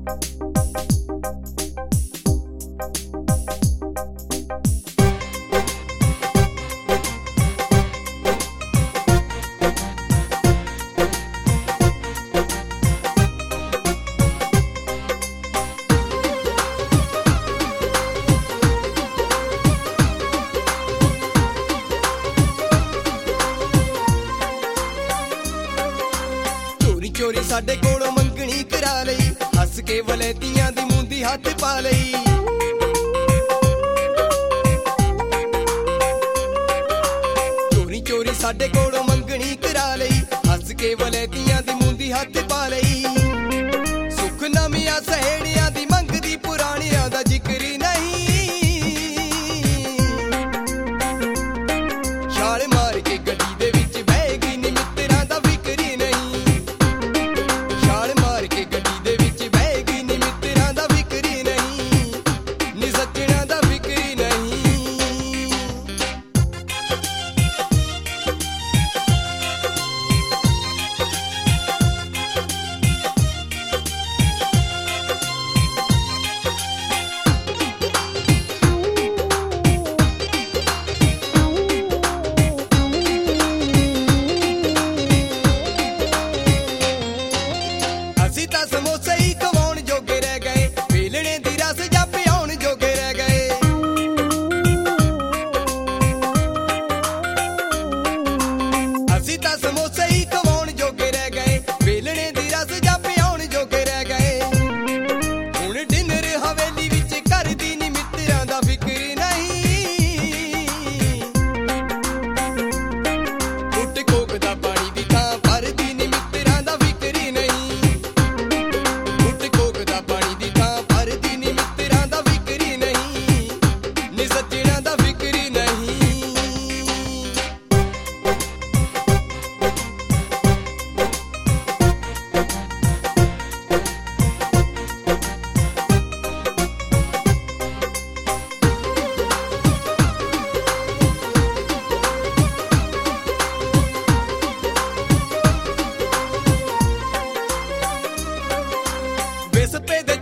चोरी साडे कोलों मंगनी करा लई, हस के वलैतियां दी मूंदी हथ पा लई। चोरी चोरी साडे कोलों मंगनी करा लई, हस के वलैतियां दी मूंदी हथ पा लई। सुख नवियां सहेड़ियां दी मंगदी, पुराणियां दा जिक्र नहीं। छाल मार के गड्डी दे विच बह गई नी, मित्तरां दा फिकर नहीं। छाल मार के गड्डी दे विच बह गई नी, मित्तरां दा फिकर नहीं, नी सज्जणां दा फिकर नहीं। ਅਸੀਂ ਤਾਂ ਸਮੋਸੇ ਹੀ ਖਵਾਉਣ ਜੋਗੇ ਰਹਿ ਗਏ, ਵੇਲਣੇ ਦੀ ਰਸ ਜਾਂ ਪਿਆਉਣ ਜੋਗੇ ਰਹਿ ਗਏ। ਅਸੀਂ ਤਾਂ ਸਮੋਸੇ ਹੀ ਖਵਾਉਣ ਜੋਗੇ ਰਹਿ ਗਏ, ਵੇਲਣੇ ਦੀ ਰਸ ਜਾਂ ਪਿਆਉਣ ਜੋਗੇ ਰਹਿ ਗਏ। ਹੁਣ ਡਿਨਰ ਹਵੇਲੀ ਵਿੱਚ ਕਰਦੀ ਨੀ, ਮਿੱਤਰਾਂ ਦਾ ਫਿਕਰ ਨਹੀਂ। ਟੁੱਟ ਕੋਕ ਦਾ ਪਾਣੀ ਦੀ ਥਾਂ ਭਰਦੀ ਨੀ, ਮਿੱਤਰਾਂ ਦਾ ਫਿਕਰ ਨਹੀਂ। ਟੁੱਟ ਕੋਕ ਦਾ ਪਾਣੀ ਦੀ ਥਾਂ ਭਰਦੀ ਨੀ, ਮਿੱਤਰਾਂ ਦਾ ਫਿਕਰ ਨਹੀਂ, ਨੀ ਸੱਜਣਾਂ ਦਾ ਫਿਕਰ ਨਹੀਂ। ਵਿਸਪੇ ਦੇ